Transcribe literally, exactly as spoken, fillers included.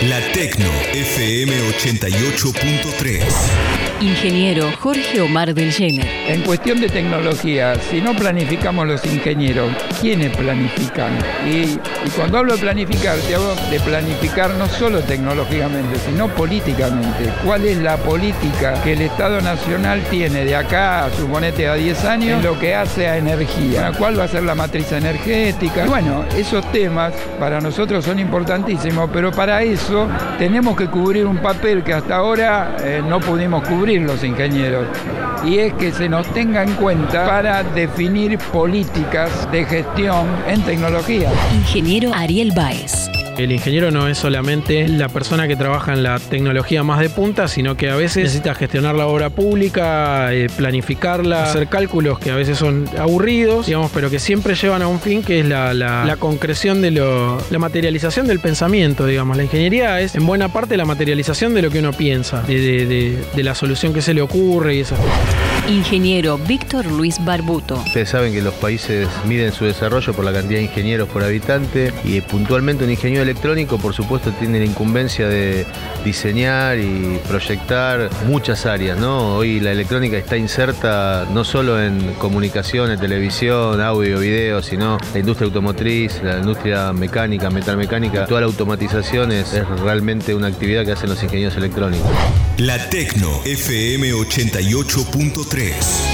La Tecno F M ochenta y ocho punto tres. Ingeniero Jorge Omar del Jenner. En cuestión de tecnología, si no planificamos los ingenieros, ¿quiénes planifican? Y, y cuando hablo de planificar, te hablo de planificar no solo tecnológicamente, sino políticamente. ¿Cuál es la política que el Estado Nacional tiene de acá, suponete, a diez años, en lo que hace a energía? ¿Cuál va a ser la matriz energética? Bueno, esos temas para nosotros son importantísimos, pero para eso tenemos que cubrir un papel que hasta ahora eh, no pudimos cubrir los ingenieros, y es que se nos tenga en cuenta para definir políticas de gestión en tecnología. Ingeniero Ariel Báez. El ingeniero no es solamente la persona que trabaja en la tecnología más de punta, sino que a veces necesita gestionar la obra pública, eh, planificarla, hacer cálculos que a veces son aburridos, digamos, pero que siempre llevan a un fin que es la, la, la concreción de lo, la materialización del pensamiento, digamos. La ingeniería es en buena parte la materialización de lo que uno piensa, de, de, de, de la solución que se le ocurre y esas cosas. Ingeniero Víctor Luis Barbuto. Ustedes saben que los países miden su desarrollo por la cantidad de ingenieros por habitante, y puntualmente un ingeniero electrónico, por supuesto, tiene la incumbencia de diseñar y proyectar muchas áreas, ¿no? Hoy la electrónica está inserta no solo en comunicaciones, televisión, audio, video, sino la industria automotriz, la industria mecánica, metalmecánica. Toda la automatización es, es realmente una actividad que hacen los ingenieros electrónicos. La Tecno F M ochenta y ocho punto tres.